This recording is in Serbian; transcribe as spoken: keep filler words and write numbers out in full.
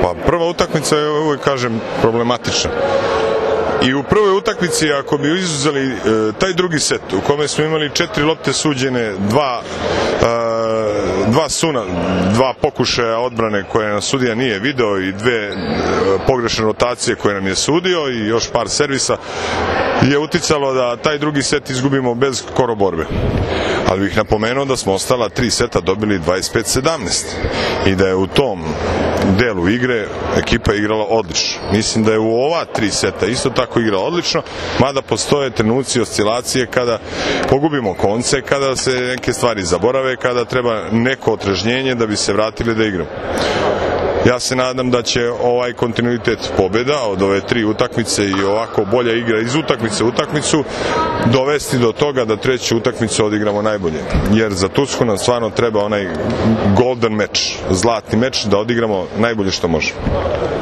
Pa prva utakmica je, uvek kažem, problematična. I u prvoj utakmici, ako bi izuzeli e, taj drugi set u kome smo imali četiri lopte suđene, dva, e, dva suna, dva pokušaja odbrane koje nam sudija nije video i dve e, pogrešne rotacije koje nam je sudio i još par servisa, je uticalo da taj drugi set izgubimo bez skoro borbe. Ali bih napomenuo da smo ostala tri seta dobili dvadeset pet sedamnaest i da je u tom delu igre ekipa igrala odlično. Mislim da je u ova tri seta isto tako igrala odlično, mada postoje trenuci oscilacije kada pogubimo konce, kada se neke stvari zaborave, kada treba neko otrežnjenje da bi se vratili da igramo. Ja se nadam da će ovaj kontinuitet pobjeda od ove tri utakmice i ovako bolja igra iz utakmice u utakmicu dovesti do toga da treću utakmicu odigramo najbolje. Jer za Tursku nam stvarno treba onaj golden meč, zlatni meč, da odigramo najbolje što možemo.